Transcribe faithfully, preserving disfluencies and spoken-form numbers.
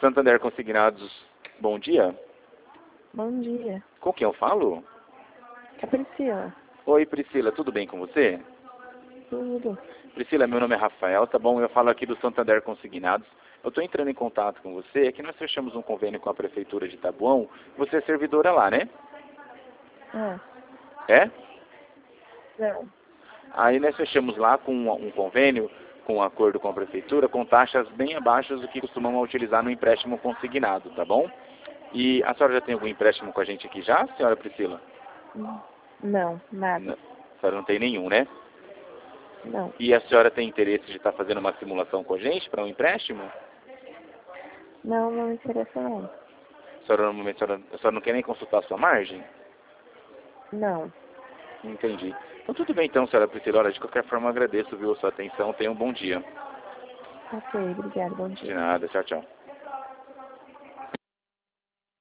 Santander Consignados, bom dia. Bom dia. Com quem eu falo? É Priscila. Oi, Priscila, tudo bem com você? Tudo. Priscila, meu nome é Rafael, tá bom? Eu falo aqui do Santander Consignados. Eu estou entrando em contato com você, é que nós fechamos um convênio com a Prefeitura de Taboão. Você é servidora lá, né? Ah, É? não. Aí nós fechamos lá com um, um convênio, com um acordo com a Prefeitura, com taxas bem abaixo do que costumam utilizar no empréstimo consignado, tá bom? E a senhora já tem algum empréstimo com a gente aqui já, senhora Priscila? Não, nada. Não, a senhora não tem nenhum, né? Não. E a senhora tem interesse de estar fazendo uma simulação com a gente para um empréstimo? Não, não me interessa não. A senhora, no momento, a senhora, a senhora não quer nem consultar a sua margem? Não. Entendi. Então tudo bem então, senhora Priscila. Olha, de qualquer forma eu agradeço, viu, a sua atenção. Tenha um bom dia. Ok, obrigada. Bom De dia. nada. Tchau, tchau.